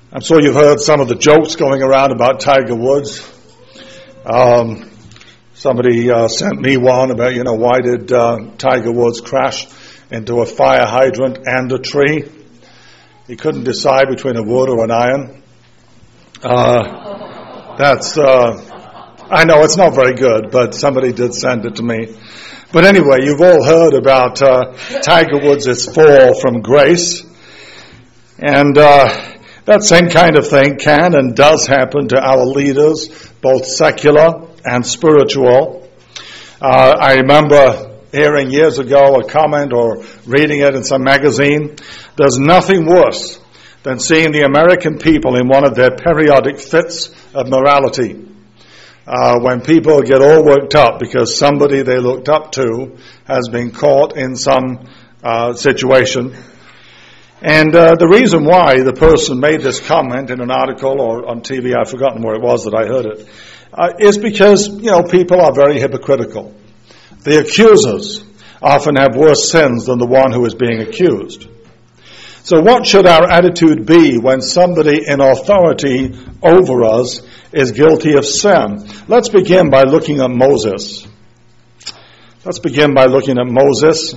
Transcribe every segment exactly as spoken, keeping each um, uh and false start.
I'm sure you've heard some of the jokes going around about Tiger Woods. Um, somebody uh, sent me one about, you know, why did uh, Tiger Woods crash into a fire hydrant and a tree? He couldn't decide between a wood or an iron. Uh, that's, uh, I know it's not very good, but somebody did send it to me. But anyway, you've all heard about uh, Tiger Woods' fall from grace. And uh, that same kind of thing can and does happen to our leaders, both secular and spiritual. Uh, I remember hearing years ago a comment or reading it in some magazine. There's nothing worse than seeing the American people in one of their periodic fits of morality. Uh, when people get all worked up because somebody they looked up to has been caught in some uh, situation. And uh, the reason why the person made this comment in an article or on T V, I've forgotten where it was that I heard it, uh, is because, you know, people are very hypocritical. The accusers often have worse sins than the one who is being accused. So what should our attitude be when somebody in authority over us is guilty of sin? Let's begin by looking at Moses. Let's begin by looking at Moses.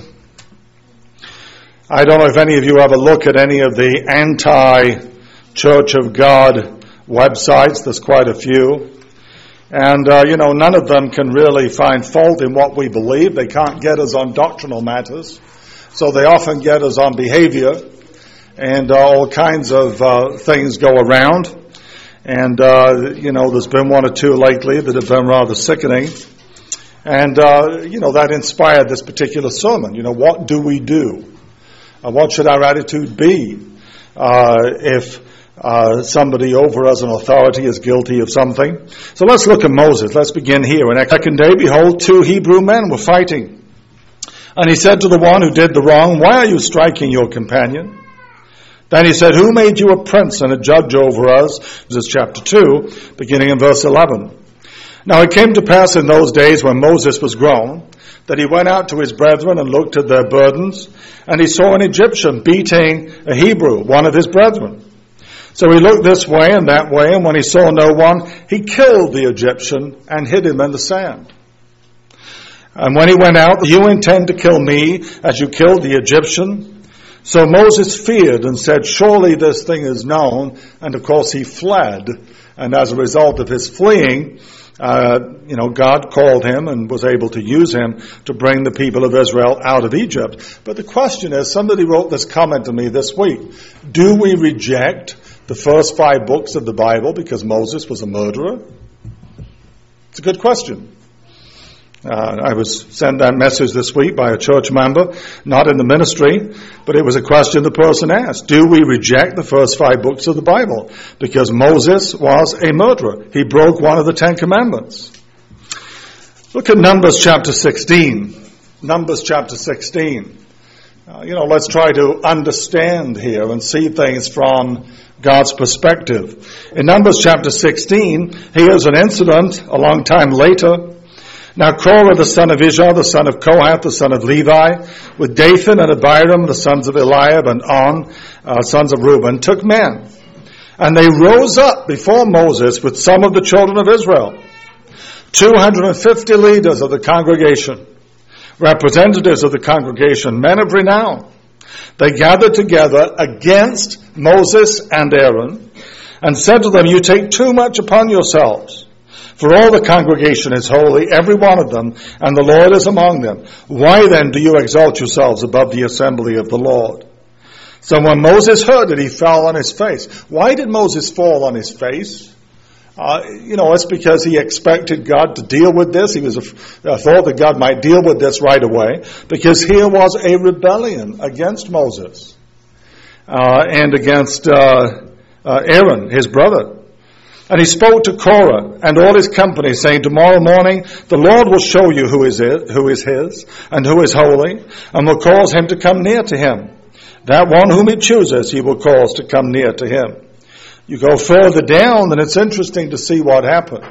I don't know if any of you ever look at any of the anti-Church of God websites. There's quite a few. And, uh, you know, none of them can really find fault in what we believe. They can't get us on doctrinal matters. So they often get us on behavior. And uh, all kinds of uh, things go around. And, uh, you know, there's been one or two lately that have been rather sickening. And, uh, you know, that inspired this particular sermon. You know, what do we do? Uh, what should our attitude be uh, if uh, somebody over us in authority is guilty of something? So let's look at Moses. Let's begin here. And the second day, behold, two Hebrew men were fighting. And he said to the one who did the wrong, why are you striking your companion? Then he said, who made you a prince and a judge over us? This is chapter two, beginning in verse eleven. Now it came to pass in those days when Moses was grown, that he went out to his brethren and looked at their burdens, and he saw an Egyptian beating a Hebrew, one of his brethren. So he looked this way and that way, and when he saw no one, he killed the Egyptian and hid him in the sand. And when he went out, you intend to kill me as you killed the Egyptian? So Moses feared and said, surely this thing is known. And of course he fled. And as a result of his fleeing, uh, you know, God called him and was able to use him to bring the people of Israel out of Egypt. But the question is, somebody wrote this comment to me this week. Do we reject the first five books of the Bible because Moses was a murderer? It's a good question. Uh, I was sent that message this week by a church member, not in the ministry, but it was a question the person asked. Do we reject the first five books of the Bible? Because Moses was a murderer. He broke one of the Ten Commandments. Look at Numbers chapter sixteen. Numbers chapter sixteen. Uh, you know, let's try to understand here and see things from God's perspective. In Numbers chapter sixteen, here's an incident a long time later. Now Korah, the son of Izhar, the son of Kohath, the son of Levi, with Dathan and Abiram, the sons of Eliab, and On, uh, sons of Reuben, took men. And they rose up before Moses with some of the children of Israel. two hundred fifty leaders of the congregation, representatives of the congregation, men of renown. They gathered together against Moses and Aaron and said to them, you take too much upon yourselves. For all the congregation is holy, every one of them, and the Lord is among them. Why then do you exalt yourselves above the assembly of the Lord? So when Moses heard it, he fell on his face. Why did Moses fall on his face? Uh, you know, it's because he expected God to deal with this. He was uh, thought that God might deal with this right away, because here was a rebellion against Moses uh, and against uh, uh, Aaron, his brother. And he spoke to Korah and all his company, saying, tomorrow morning the Lord will show you who is it, who is his, and who is holy, and will cause him to come near to him. That one whom he chooses he will cause to come near to him. You go further down, and it's interesting to see what happened.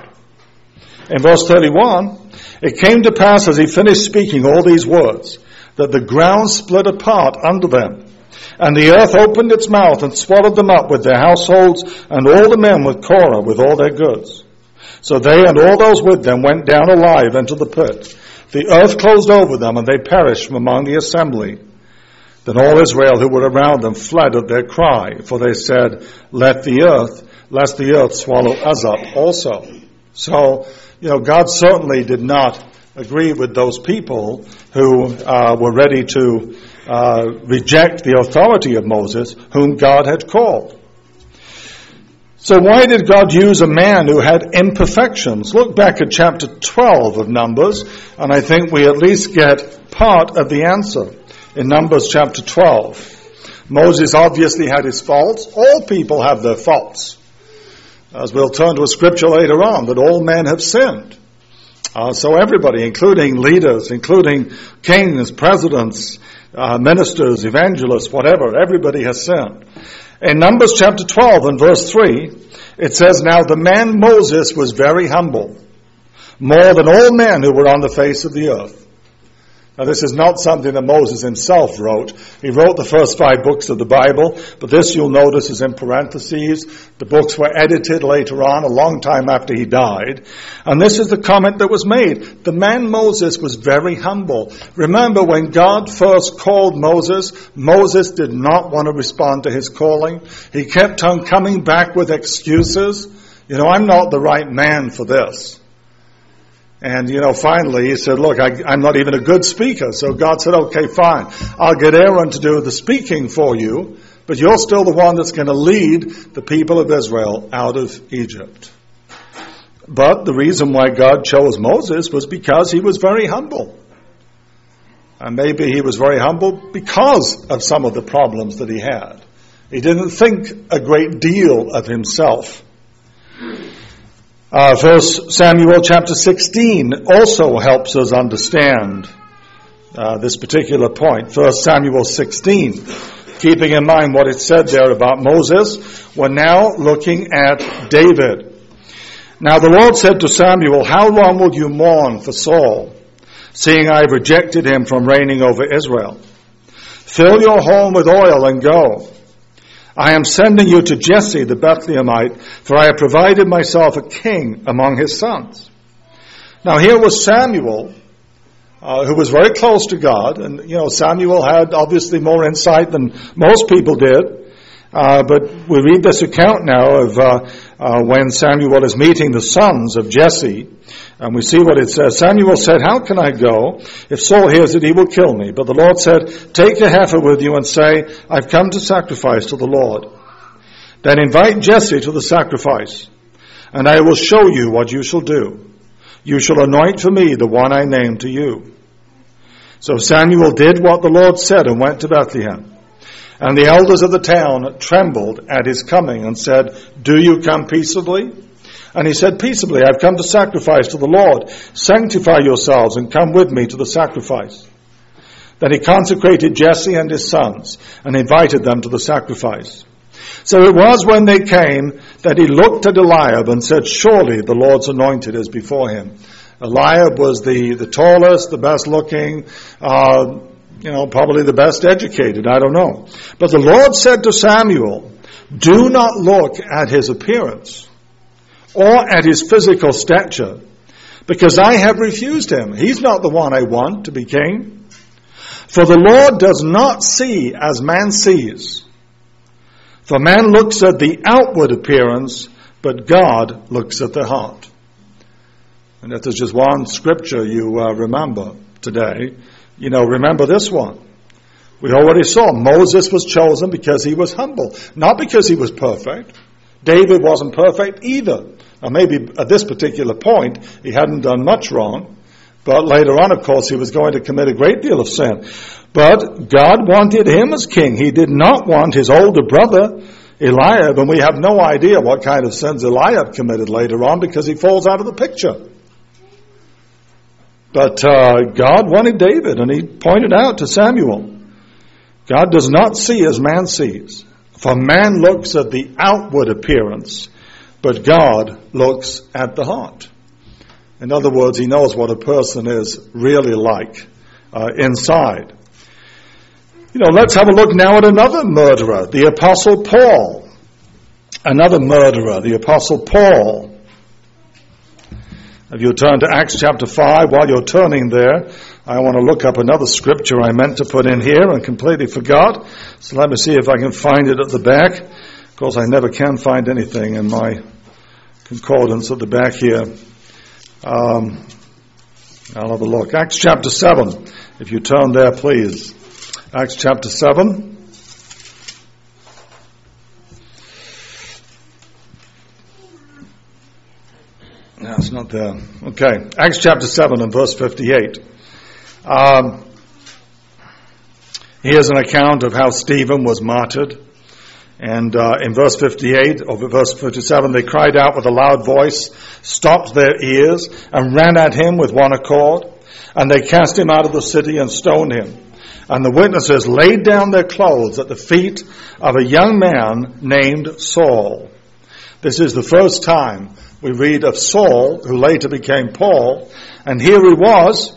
In verse thirty-one, it came to pass as he finished speaking all these words, that the ground split apart under them, And the earth opened its mouth and swallowed them up with their households and all the men with Korah with all their goods. So they and all those with them went down alive into the pit. The earth closed over them and they perished from among the assembly. Then all Israel who were around them fled at their cry, for they said, Let the earth, lest the earth swallow us up also. So, you know, God certainly did not agree with those people who uh, were ready to uh, reject the authority of Moses, whom God had called. So why did God use a man who had imperfections? Look back at chapter twelve of Numbers, and I think we at least get part of the answer in Numbers chapter twelve. Moses obviously had his faults. All people have their faults. As we'll turn to a scripture later on, that all men have sinned. Uh, so everybody, including leaders, including kings, presidents, uh, ministers, evangelists, whatever, everybody has sinned. In Numbers chapter twelve and verse three, it says, Now the man Moses was very humble, more than all men who were on the face of the earth. Now this is not something that Moses himself wrote. He wrote the first five books of the Bible, but this you'll notice is in parentheses. The books were edited later on, a long time after he died. And this is the comment that was made. The man Moses was very humble. Remember, when God first called Moses, Moses did not want to respond to his calling. He kept on coming back with excuses. You know, I'm not the right man for this. And, you know, finally he said, look, I, I'm not even a good speaker. So God said, okay, fine. I'll get Aaron to do the speaking for you, but you're still the one that's going to lead the people of Israel out of Egypt. But the reason why God chose Moses was because he was very humble. And maybe he was very humble because of some of the problems that he had. He didn't think a great deal of himself. Uh, First Samuel chapter sixteen also helps us understand uh, this particular point. First Samuel sixteen, keeping in mind what it said there about Moses, we're now looking at David. Now the Lord said to Samuel, How long will you mourn for Saul, seeing I have rejected him from reigning over Israel? Fill your home with oil and go. I am sending you to Jesse the Bethlehemite, for I have provided myself a king among his sons. Now here was Samuel, uh, who was very close to God, and you know Samuel had obviously more insight than most people did. Uh, but we read this account now of uh, uh, when Samuel is meeting the sons of Jesse, and we see what it says. Samuel said, How can I go? If Saul hears it, he will kill me. But the Lord said, Take a heifer with you and say, I've come to sacrifice to the Lord. Then invite Jesse to the sacrifice, and I will show you what you shall do. You shall anoint for me the one I name to you. So Samuel did what the Lord said and went to Bethlehem. And the elders of the town trembled at his coming and said, Do you come peaceably? And he said, Peaceably, I've come to sacrifice to the Lord. Sanctify yourselves and come with me to the sacrifice. Then he consecrated Jesse and his sons and invited them to the sacrifice. So it was when they came that he looked at Eliab and said, Surely the Lord's anointed is before him. Eliab was the, the tallest, the best looking, uh, you know, probably the best educated, I don't know. But the Lord said to Samuel, Do not look at his appearance or at his physical stature, because I have refused him. He's not the one I want to be king. For the Lord does not see as man sees. For man looks at the outward appearance, but God looks at the heart. And if there's just one scripture you uh, remember today, you know, remember this one. We already saw Moses was chosen because he was humble, not because he was perfect. David wasn't perfect either. Now maybe at this particular point he hadn't done much wrong, but later on, of course, he was going to commit a great deal of sin. But God wanted him as king. He did not want his older brother, Eliab, and we have no idea what kind of sins Eliab committed later on because he falls out of the picture. But uh, God wanted David, and he pointed out to Samuel, God does not see as man sees. For man looks at the outward appearance, but God looks at the heart. In other words, he knows what a person is really like uh, inside. You know, let's have a look now at another murderer, the Apostle Paul. Another murderer, the Apostle Paul. If you turn to Acts chapter five, while you're turning there, I want to look up another scripture I meant to put in here and completely forgot. So let me see if I can find it at the back. Of course, I never can find anything in my concordance at the back here. Um, I'll have a look. Acts chapter seven. If you turn there, please. Acts chapter seven. No, it's not there. Okay. Acts chapter seven and verse fifty-eight. Um, here's an account of how Stephen was martyred. And uh, in verse fifty-eight, or verse fifty-seven, they cried out with a loud voice, stopped their ears, and ran at him with one accord. And they cast him out of the city and stoned him. And the witnesses laid down their clothes at the feet of a young man named Saul. This is the first time we read of Saul, who later became Paul. And here he was,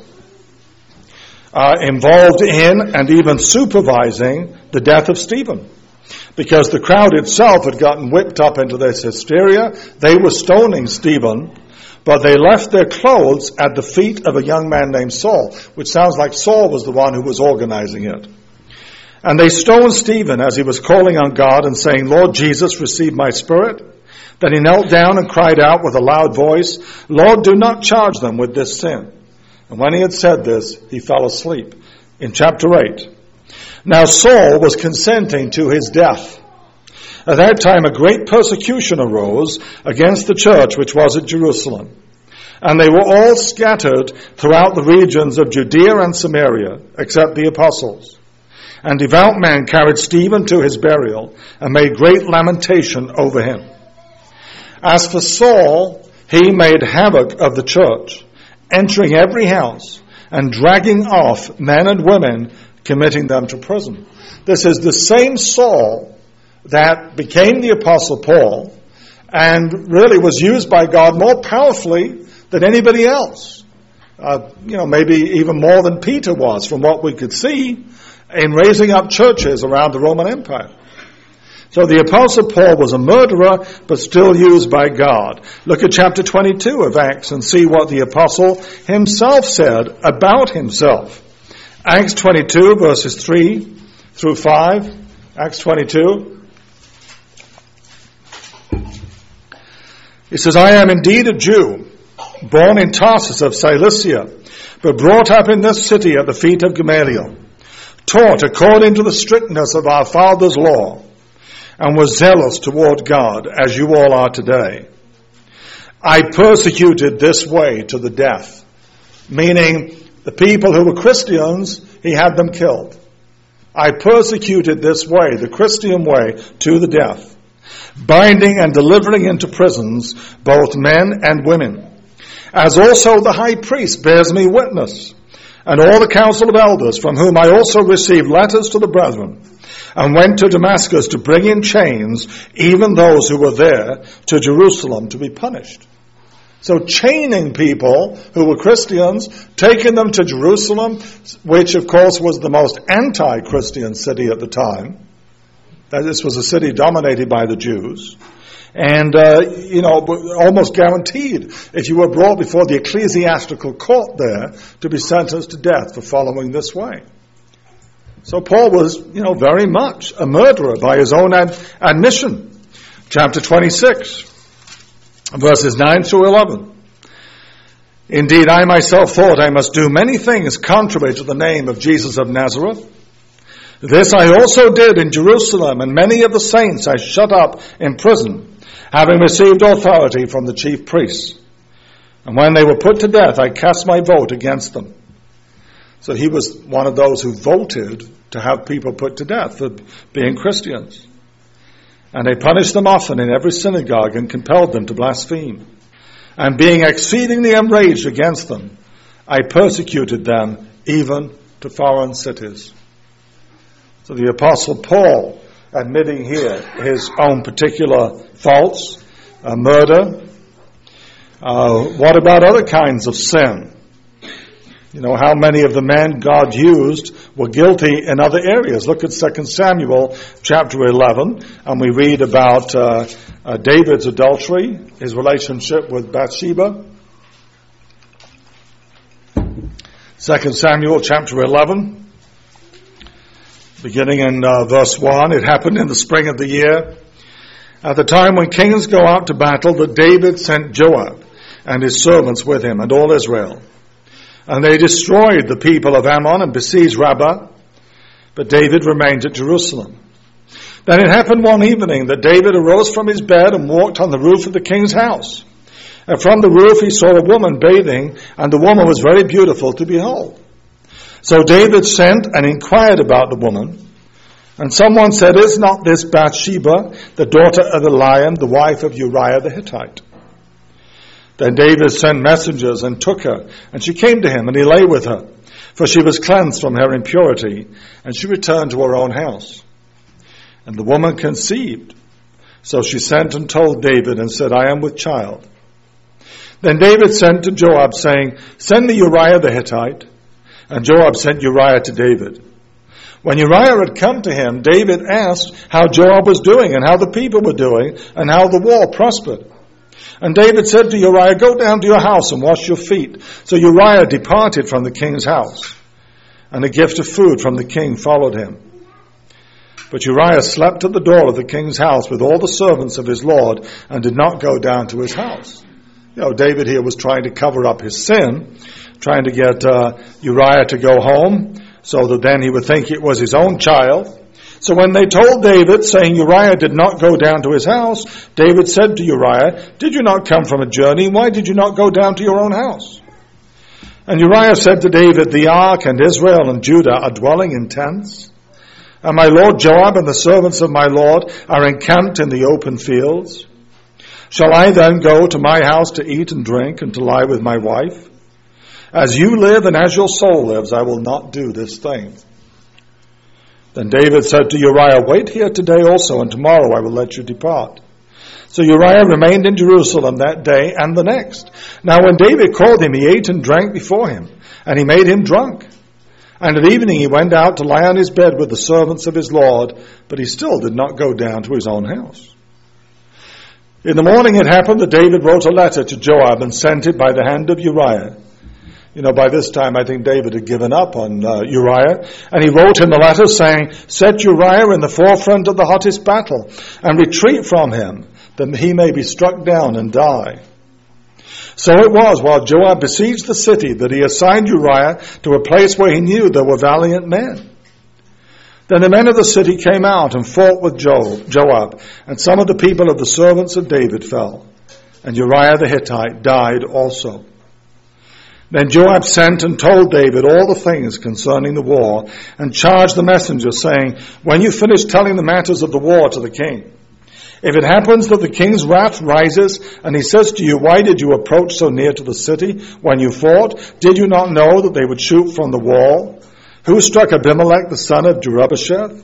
uh, involved in and even supervising the death of Stephen. Because the crowd itself had gotten whipped up into this hysteria. They were stoning Stephen, but they left their clothes at the feet of a young man named Saul, which sounds like Saul was the one who was organizing it. And they stoned Stephen as he was calling on God and saying, Lord Jesus, receive my spirit. Then he knelt down and cried out with a loud voice, Lord, do not charge them with this sin. And when he had said this, he fell asleep. In chapter eight. Now Saul was consenting to his death. At that time a great persecution arose against the church which was at Jerusalem. And they were all scattered throughout the regions of Judea and Samaria, except the apostles. And devout men carried Stephen to his burial and made great lamentation over him. As for Saul, he made havoc of the church, entering every house and dragging off men and women, committing them to prison. This is the same Saul that became the Apostle Paul and really was used by God more powerfully than anybody else. Uh, you know, maybe even more than Peter was, from what we could see, in raising up churches around the Roman Empire. So the Apostle Paul was a murderer, but still used by God. Look at chapter twenty-two of Acts and see what the Apostle himself said about himself. Acts twenty-two, verses three through five. Acts twenty-two. He says, I am indeed a Jew, born in Tarsus of Cilicia, but brought up in this city at the feet of Gamaliel, taught according to the strictness of our father's law, and was zealous toward God, as you all are today. I persecuted this way to the death, meaning the people who were Christians, he had them killed. I persecuted this way, the Christian way, to the death, binding and delivering into prisons both men and women, as also the high priest bears me witness, and all the council of elders, from whom I also received letters to the brethren, and went to Damascus to bring in chains even those who were there to Jerusalem to be punished. So chaining people who were Christians, taking them to Jerusalem, which of course was the most anti-Christian city at the time. This was a city dominated by the Jews. And, uh, you know, almost guaranteed, if you were brought before the ecclesiastical court there, to be sentenced to death for following this way. So Paul was, you know, very much a murderer by his own ad- admission. Chapter twenty-six, verses nine through eleven. Indeed, I myself thought I must do many things contrary to the name of Jesus of Nazareth. This I also did in Jerusalem, and many of the saints I shut up in prison, having received authority from the chief priests. And when they were put to death, I cast my vote against them. So he was one of those who voted to have people put to death for being Christians. And they punished them often in every synagogue and compelled them to blaspheme. And being exceedingly enraged against them, I persecuted them even to foreign cities. So the Apostle Paul admitting here his own particular faults, uh, murder. Uh, what about other kinds of sin? You know, how many of the men God used were guilty in other areas. Look at Second Samuel chapter eleven, and we read about uh, uh, David's adultery, his relationship with Bathsheba. Second Samuel chapter eleven, beginning in uh, verse one. It happened in the spring of the year, at the time when kings go out to battle, that David sent Joab and his servants with him and all Israel. And they destroyed the people of Ammon and besieged Rabbah, but David remained at Jerusalem. Then it happened one evening that David arose from his bed and walked on the roof of the king's house. And from the roof he saw a woman bathing, and the woman was very beautiful to behold. So David sent and inquired about the woman. And someone said, "Is not this Bathsheba, the daughter of Eliam, the wife of Uriah the Hittite?" Then David sent messengers and took her, and she came to him, and he lay with her, for she was cleansed from her impurity, and she returned to her own house. And the woman conceived. So she sent and told David and said, "I am with child." Then David sent to Joab, saying, "Send me Uriah the Hittite." And Joab sent Uriah to David. When Uriah had come to him, David asked how Joab was doing and how the people were doing and how the war prospered. And David said to Uriah, "Go down to your house and wash your feet." So Uriah departed from the king's house, and a gift of food from the king followed him. But Uriah slept at the door of the king's house with all the servants of his lord, and did not go down to his house. You know, David here was trying to cover up his sin, trying to get uh, Uriah to go home, so that then he would think it was his own child. So when they told David, saying Uriah did not go down to his house, David said to Uriah, "Did you not come from a journey? Why did you not go down to your own house?" And Uriah said to David, "The ark and Israel and Judah are dwelling in tents, and my lord Joab and the servants of my lord are encamped in the open fields. Shall I then go to my house to eat and drink and to lie with my wife? As you live and as your soul lives, I will not do this thing." Then David said to Uriah, "Wait here today also, and tomorrow I will let you depart." So Uriah remained in Jerusalem that day and the next. Now when David called him, he ate and drank before him, and he made him drunk. And at evening he went out to lie on his bed with the servants of his lord, but he still did not go down to his own house. In the morning it happened that David wrote a letter to Joab and sent it by the hand of Uriah. You know, by this time I think David had given up on uh, Uriah, and he wrote him a letter saying, "Set Uriah in the forefront of the hottest battle, and retreat from him, that he may be struck down and die." So it was, while Joab besieged the city, that he assigned Uriah to a place where he knew there were valiant men. Then the men of the city came out and fought with Joab, and some of the people of the servants of David fell, and Uriah the Hittite died also. Then Joab sent and told David all the things concerning the war, and charged the messenger, saying, "When you finish telling the matters of the war to the king, if it happens that the king's wrath rises, and he says to you, 'Why did you approach so near to the city when you fought? Did you not know that they would shoot from the wall? Who struck Abimelech the son of Jerubbesheth?'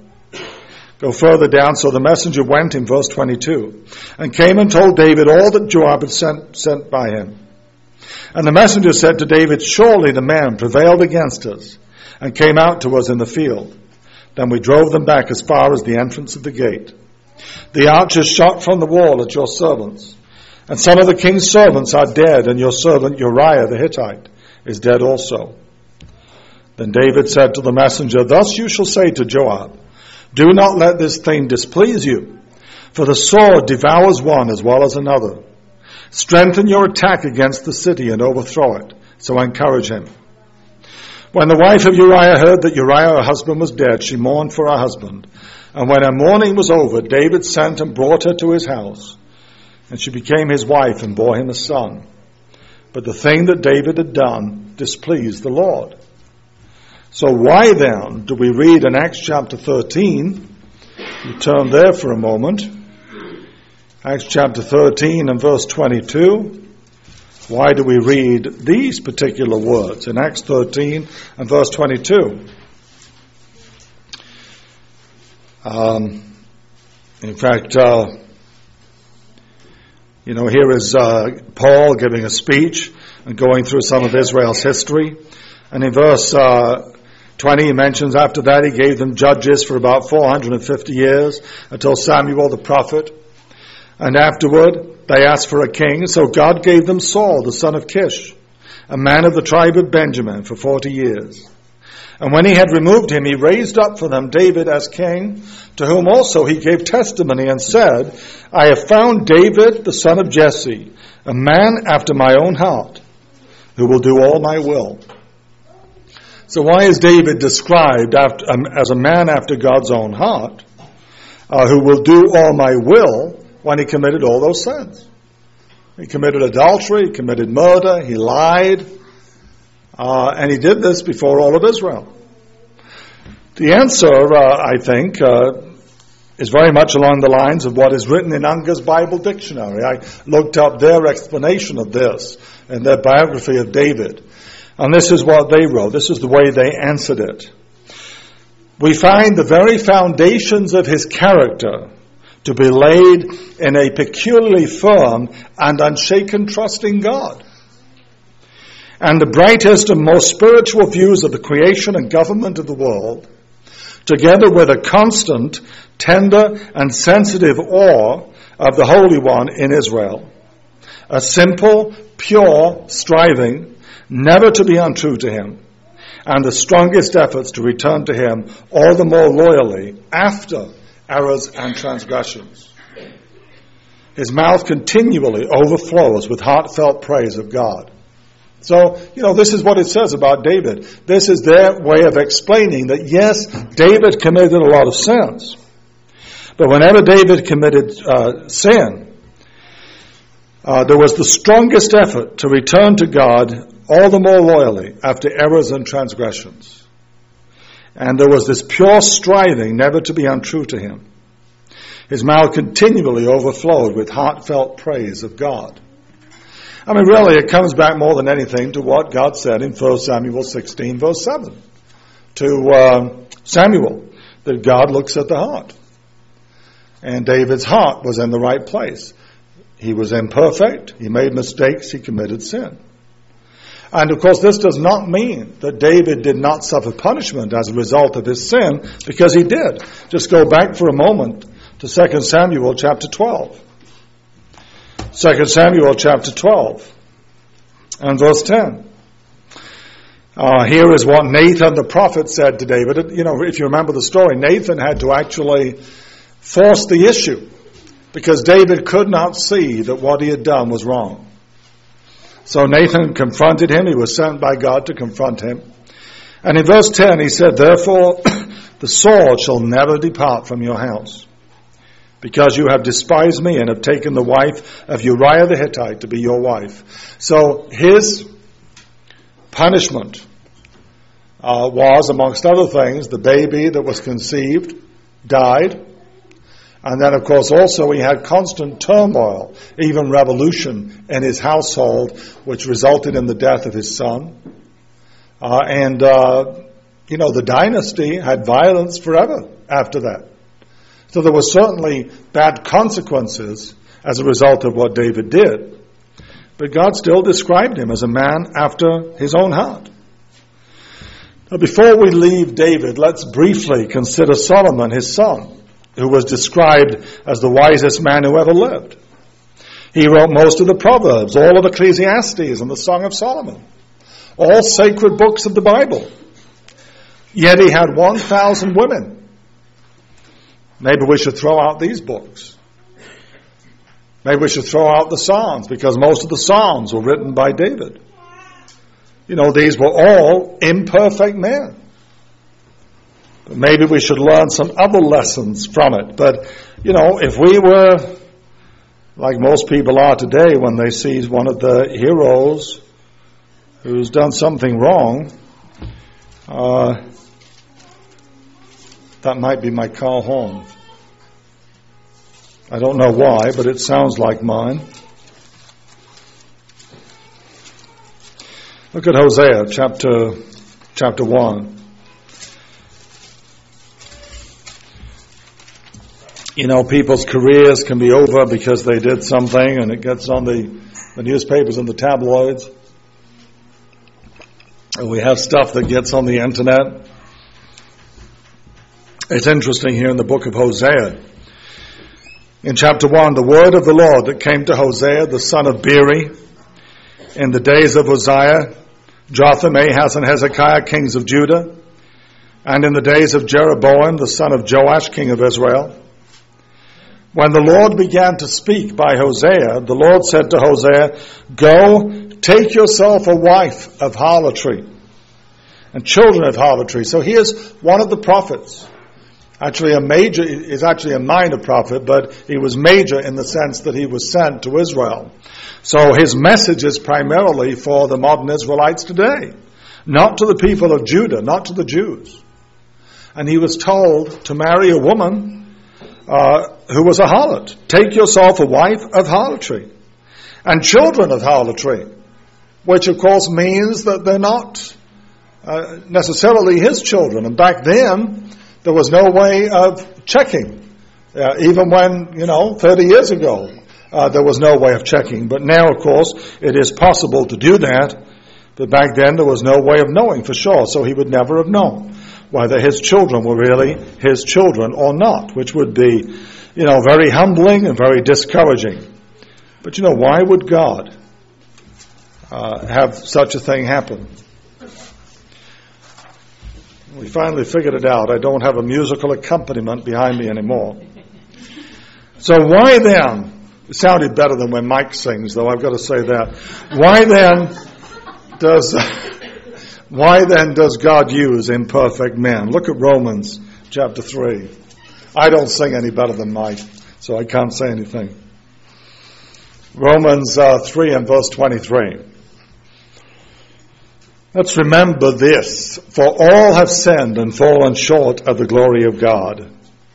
Go further down." So the messenger went in verse twenty-two, and came and told David all that Joab had sent, sent by him. And the messenger said to David, "Surely the man prevailed against us, and came out to us in the field. Then we drove them back as far as the entrance of the gate. The archers shot from the wall at your servants, and some of the king's servants are dead, and your servant Uriah the Hittite is dead also." Then David said to the messenger, "Thus you shall say to Joab, 'Do not let this thing displease you, for the sword devours one as well as another. Strengthen your attack against the city and overthrow it.' So encourage him." When the wife of Uriah heard that Uriah, her husband, was dead, she mourned for her husband. And when her mourning was over, David sent and brought her to his house. And she became his wife and bore him a son. But the thing that David had done displeased the Lord. So why then do we read in Acts chapter thirteen? You turn there for a moment. Acts chapter thirteen and verse twenty-two. Why do we read these particular words in Acts thirteen and verse twenty-two? Um, in fact, uh, you know, here is uh, Paul giving a speech and going through some of Israel's history. And in verse uh, twenty, he mentions after that he gave them judges for about four hundred fifty years until Samuel the prophet. And afterward, they asked for a king. So God gave them Saul, the son of Kish, a man of the tribe of Benjamin, for forty years. And when he had removed him, he raised up for them David as king, to whom also he gave testimony and said, I have found David, the son of Jesse, a man after my own heart, who will do all my will. So why is David described after, um, as a man after God's own heart, uh, who will do all my will, when he committed all those sins? He committed adultery, he committed murder, he lied, uh, and he did this before all of Israel. The answer, uh, I think, uh, is very much along the lines of what is written in Unger's Bible Dictionary. I looked up their explanation of this and their biography of David. And this is what they wrote. This is the way they answered it. We find the very foundations of his character to be laid in a peculiarly firm and unshaken trust in God. And the brightest and most spiritual views of the creation and government of the world, together with a constant, tender, and sensitive awe of the Holy One in Israel, a simple, pure striving never to be untrue to him, and the strongest efforts to return to him all the more loyally after errors and transgressions. His mouth continually overflows with heartfelt praise of God. So, you know, this is what it says about David. This is their way of explaining that, yes, David committed a lot of sins. But whenever David committed uh, sin, uh, there was the strongest effort to return to God all the more loyally after errors and transgressions. And there was this pure striving never to be untrue to him. His mouth continually overflowed with heartfelt praise of God. I mean, really, it comes back more than anything to what God said in First Samuel sixteen, verse seven, to uh, Samuel, that God looks at the heart. And David's heart was in the right place. He was imperfect, he made mistakes, he committed sin. And of course, this does not mean that David did not suffer punishment as a result of his sin, because he did. Just go back for a moment to Second Samuel chapter twelve. Second Samuel chapter twelve and verse ten. Uh, here is what Nathan the prophet said to David. You know, if you remember the story, Nathan had to actually force the issue because David could not see that what he had done was wrong. So Nathan confronted him. He was sent by God to confront him. And in verse ten he said, therefore the sword shall never depart from your house, because you have despised me and have taken the wife of Uriah the Hittite to be your wife. So his punishment uh, was, amongst other things, the baby that was conceived died. And then, of course, also he had constant turmoil, even revolution in his household, which resulted in the death of his son. Uh, and, uh, you know, the dynasty had violence forever after that. So there were certainly bad consequences as a result of what David did. But God still described him as a man after his own heart. Now, before we leave David, let's briefly consider Solomon, his son, who was described as the wisest man who ever lived. He wrote most of the Proverbs, all of Ecclesiastes and the Song of Solomon, all sacred books of the Bible. Yet he had one thousand women. Maybe we should throw out these books. Maybe we should throw out the Psalms, because most of the Psalms were written by David. You know, these were all imperfect men. But maybe we should learn some other lessons from it. But, you know, if we were, like most people are today, when they see one of the heroes who's done something wrong, uh, that might be my car horn. I don't know why, but it sounds like mine. Look at Hosea chapter chapter one. You know, people's careers can be over because they did something and it gets on the, the newspapers and the tabloids. We have stuff that gets on the internet. It's interesting here in the book of Hosea. In chapter one, the word of the Lord that came to Hosea, the son of Beeri, in the days of Uzziah, Jotham, Ahaz, and Hezekiah, kings of Judah, and in the days of Jeroboam, the son of Joash, king of Israel. When the Lord began to speak by Hosea, the Lord said to Hosea, "Go, take yourself a wife of harlotry and children of harlotry." So here's one of the prophets. Actually a major, is actually a minor prophet, but he was major in the sense that he was sent to Israel. So his message is primarily for the modern Israelites today, not to the people of Judah, not to the Jews. And he was told to marry a woman uh, who was a harlot. Take yourself a wife of harlotry and children of harlotry, which of course means that they're not uh, necessarily his children. And back then, there was no way of checking. Uh, even when, you know, thirty years ago, uh, there was no way of checking. But now, of course, it is possible to do that. But back then, there was no way of knowing for sure. So he would never have known whether his children were really his children or not, which would be, you know, very humbling and very discouraging. But, you know, why would God uh, have such a thing happen? We finally figured it out. I don't have a musical accompaniment behind me anymore. So why then, it sounded better than when Mike sings, though I've got to say that. Why then does, why then does God use imperfect men? Look at Romans chapter three. I don't sing any better than Mike, so I can't say anything. Romans uh, three and verse twenty-three. Let's remember this, for all have sinned and fallen short of the glory of God.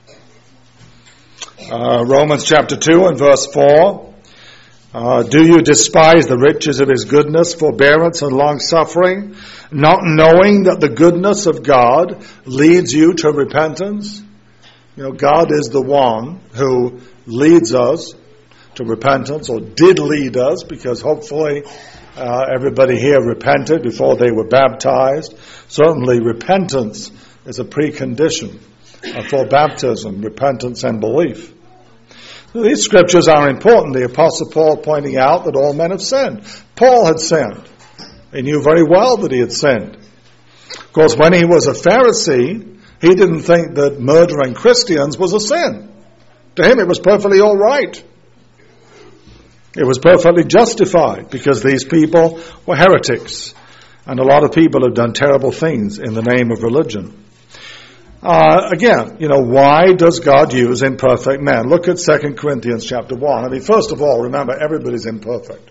Uh, Romans chapter two and verse four. Uh, do you despise the riches of his goodness, forbearance, and long-suffering, not knowing that the goodness of God leads you to repentance? You know, God is the one who leads us to repentance, or did lead us, because hopefully Uh, everybody here repented before they were baptized. Certainly repentance is a precondition uh, for baptism, repentance and belief. So these scriptures are important. The Apostle Paul pointing out that all men have sinned. Paul had sinned. He knew very well that he had sinned. Of course, when he was a Pharisee, he didn't think that murdering Christians was a sin. To him it was perfectly all right. It was perfectly justified because these people were heretics. And a lot of people have done terrible things in the name of religion. Uh, again, you know, why does God use imperfect men? Look at Second Corinthians chapter one. I mean, first of all, remember, everybody's imperfect.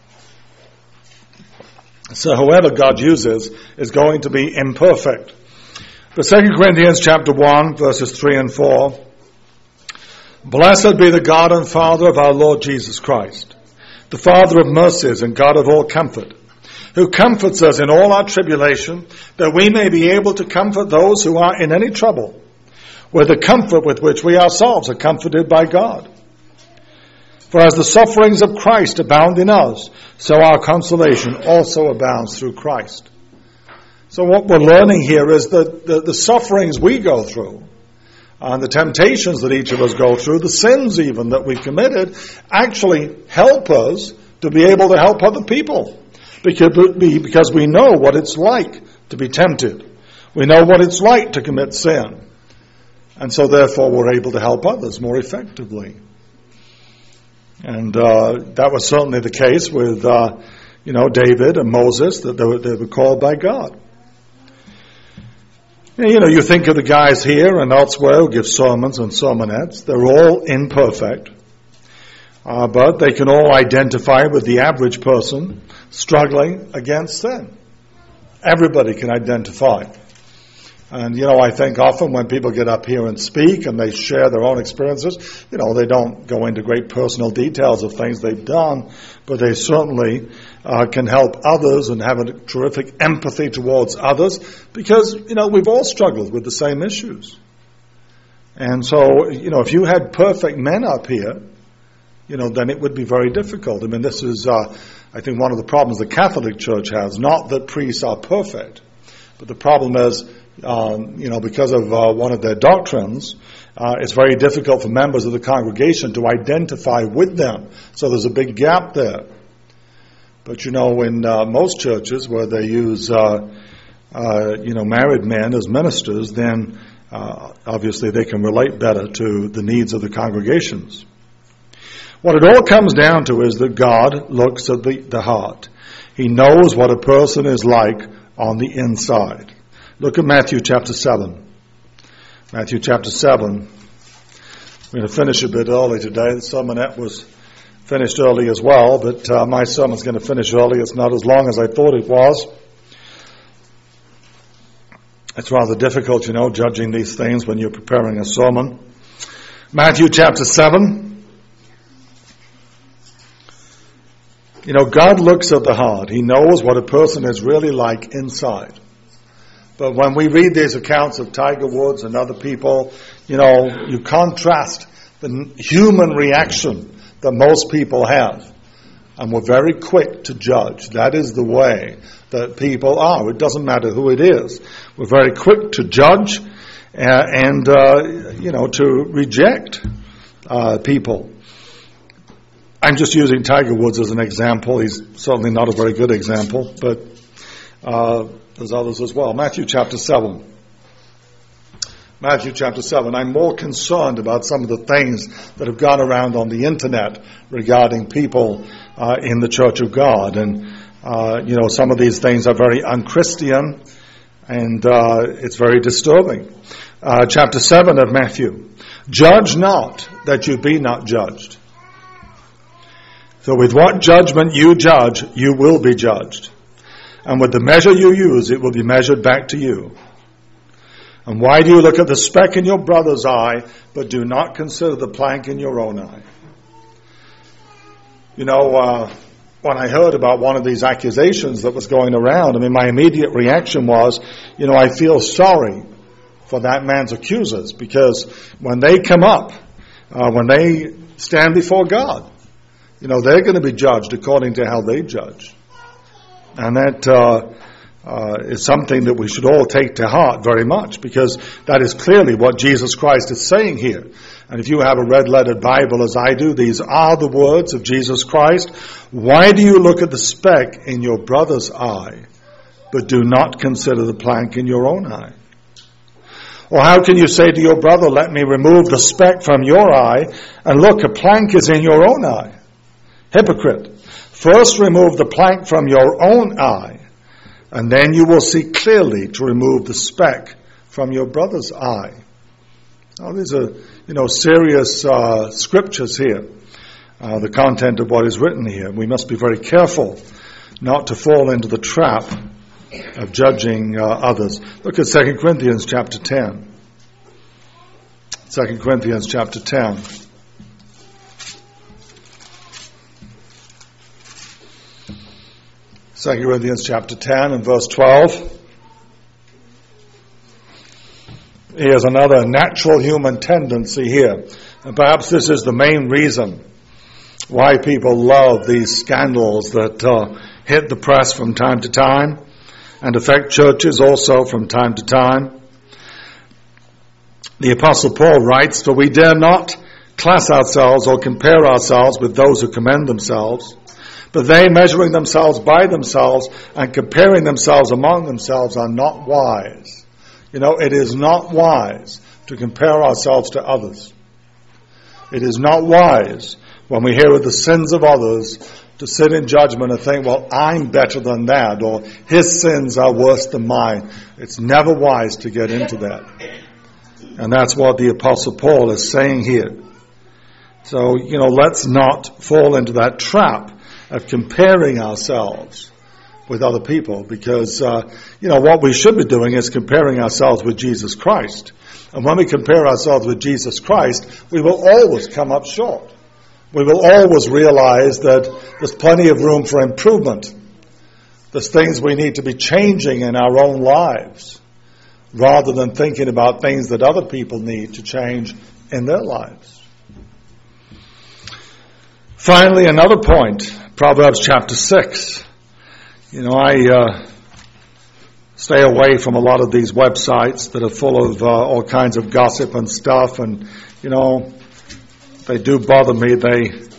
So whoever God uses is going to be imperfect. But Second Corinthians chapter one, verses three and four. Blessed be the God and Father of our Lord Jesus Christ, the Father of mercies and God of all comfort, who comforts us in all our tribulation, that we may be able to comfort those who are in any trouble, with the comfort with which we ourselves are comforted by God. For as the sufferings of Christ abound in us, so our consolation also abounds through Christ. So what we're learning here is that the, the sufferings we go through, and the temptations that each of us go through, the sins even that we've committed, actually help us to be able to help other people. Because we know what it's like to be tempted. We know what it's like to commit sin. And so therefore we're able to help others more effectively. And uh, that was certainly the case with, uh, you know, David and Moses, that they were, they were called by God. You know, you think of the guys here and elsewhere who give sermons and sermonettes. They're all imperfect. Uh, but they can all identify with the average person struggling against sin. Everybody can identify. And, you know, I think often when people get up here and speak and they share their own experiences, you know, they don't go into great personal details of things they've done, but they certainly uh, can help others and have a terrific empathy towards others because, you know, we've all struggled with the same issues. And so, you know, if you had perfect men up here, you know, then it would be very difficult. I mean, this is, uh, I think, one of the problems the Catholic Church has. Not that priests are perfect, but the problem is, um, you know, because of uh, one of their doctrines, uh, it's very difficult for members of the congregation to identify with them. So there's a big gap there. But, you know, in uh, most churches where they use, uh, uh, you know, married men as ministers, then uh, obviously they can relate better to the needs of the congregations. What it all comes down to is that God looks at the, the heart. He knows what a person is like on the inside. Look at Matthew chapter seven. Matthew chapter seven. We're going to finish a bit early today. The sermonette was finished early as well, but uh, my sermon's going to finish early. It's not as long as I thought it was. It's rather difficult, you know, judging these things when you're preparing a sermon. Matthew chapter seven. You know, God looks at the heart. He knows what a person is really like inside. But when we read these accounts of Tiger Woods and other people, you know, you contrast the human reaction that most people have. And we're very quick to judge. That is the way that people are. It doesn't matter who it is. We're very quick to judge and, uh, you know, to reject uh, people. I'm just using Tiger Woods as an example. He's certainly not a very good example, but uh, there's others as well. Matthew chapter seven. Matthew chapter seven. I'm more concerned about some of the things that have gone around on the internet regarding people uh, in the Church of God. And, uh, you know, some of these things are very unchristian, and uh, it's very disturbing. Uh, chapter seven of Matthew. Judge not, that you be not judged. So with what judgment you judge, you will be judged. And with the measure you use, it will be measured back to you. And why do you look at the speck in your brother's eye, but do not consider the plank in your own eye? You know, uh, when I heard about one of these accusations that was going around, I mean, my immediate reaction was, you know, I feel sorry for that man's accusers, because when they come up, uh, when they stand before God, you know, they're going to be judged according to how they judge. And that uh, uh, is something that we should all take to heart very much, because that is clearly what Jesus Christ is saying here. And if you have a red-lettered Bible as I do, these are the words of Jesus Christ. Why do you look at the speck in your brother's eye, but do not consider the plank in your own eye? Or how can you say to your brother, let me remove the speck from your eye, and look, a plank is in your own eye? Hypocrite, first remove the plank from your own eye, and then you will see clearly to remove the speck from your brother's eye. Now, these are, you know, serious uh, scriptures here, uh, the content of what is written here. We must be very careful not to fall into the trap of judging uh, others. Look at Second Corinthians chapter ten. Second Corinthians chapter ten. Second Corinthians chapter ten and verse twelve. Here's another natural human tendency here. And perhaps this is the main reason why people love these scandals that uh, hit the press from time to time and affect churches also from time to time. The Apostle Paul writes, for we dare not class ourselves or compare ourselves with those who commend themselves, but they, measuring themselves by themselves and comparing themselves among themselves, are not wise. You know, it is not wise to compare ourselves to others. It is not wise when we hear of the sins of others to sit in judgment and think, well, I'm better than that, or his sins are worse than mine. It's never wise to get into that. And that's what the Apostle Paul is saying here. So, you know, let's not fall into that trap of comparing ourselves with other people, because, uh, you know, what we should be doing is comparing ourselves with Jesus Christ. And when we compare ourselves with Jesus Christ, we will always come up short. We will always realize that there's plenty of room for improvement. There's things we need to be changing in our own lives, rather than thinking about things that other people need to change in their lives. Finally, another point, Proverbs chapter six. You know, I uh, stay away from a lot of these websites that are full of uh, all kinds of gossip and stuff, and, you know, they do bother me. They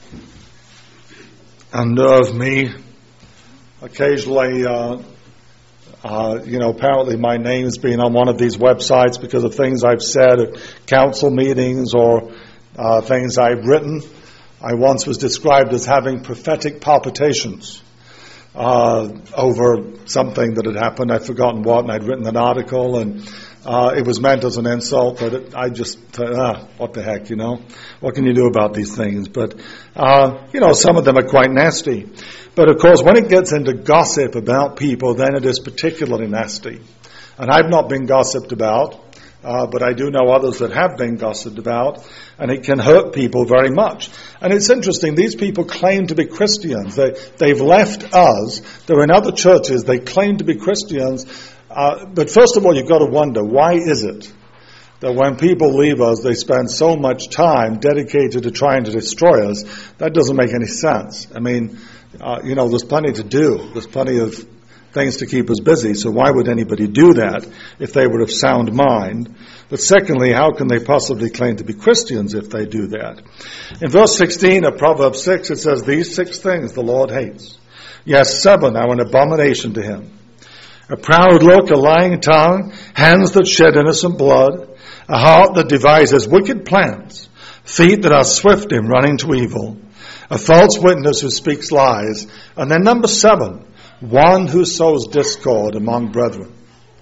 unnerve me. Occasionally, uh, uh, you know, apparently my name has been on one of these websites because of things I've said at council meetings or uh, things I've written. I once was described as having prophetic palpitations uh, over something that had happened. I'd forgotten what, and I'd written an article, and uh, it was meant as an insult, but it, I just, uh, ah, what the heck, you know? What can you do about these things? But, uh, you know, some of them are quite nasty. But, of course, when it gets into gossip about people, then it is particularly nasty. And I've not been gossiped about. Uh, but I do know others that have been gossiped about, and it can hurt people very much. And it's interesting, these people claim to be Christians. They, they've left us. They're in other churches. They claim to be Christians. Uh, but first of all, you've got to wonder, why is it that when people leave us, they spend so much time dedicated to trying to destroy us? That doesn't make any sense. I mean, uh, you know, there's plenty to do. There's plenty of things to keep us busy, so why would anybody do that if they were of sound mind? But secondly, how can they possibly claim to be Christians if they do that? In verse sixteen of Proverbs six, it says, "These six things the Lord hates. Yes, seven are an abomination to him. A proud look, a lying tongue, hands that shed innocent blood, a heart that devises wicked plans, feet that are swift in running to evil, a false witness who speaks lies." And then number seven, one who sows discord among brethren.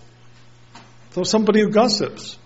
So somebody who gossips.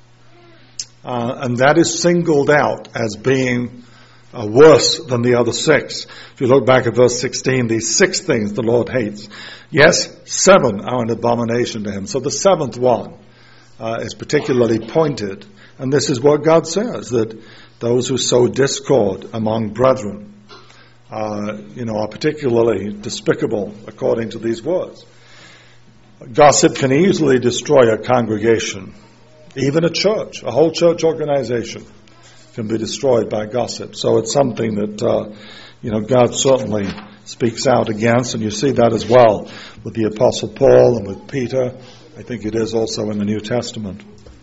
Uh, and that is singled out as being uh, worse than the other six. If you look back at verse sixteen, these six things the Lord hates. Yes, seven are an abomination to him. So the seventh one uh, is particularly pointed. And this is what God says, that those who sow discord among brethren, Uh, you know, are particularly despicable according to these words. Gossip can easily destroy a congregation, even a church, a whole church organization can be destroyed by gossip. So it's something that, uh, you know, God certainly speaks out against, and you see that as well with the Apostle Paul and with Peter. I think it is also in the New Testament.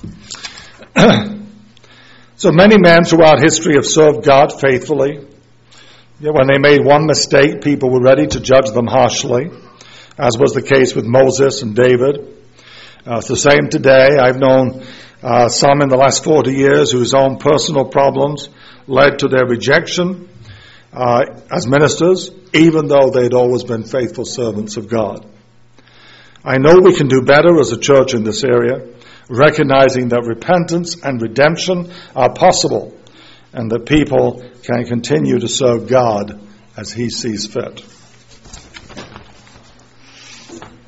So many men throughout history have served God faithfully. Yeah, when they made one mistake, people were ready to judge them harshly, as was the case with Moses and David. Uh, it's the same today. I've known uh, some in the last forty years whose own personal problems led to their rejection uh, as ministers, even though they'd always been faithful servants of God. I know we can do better as a church in this area, recognizing that repentance and redemption are possible, and that people can continue to serve God as he sees fit.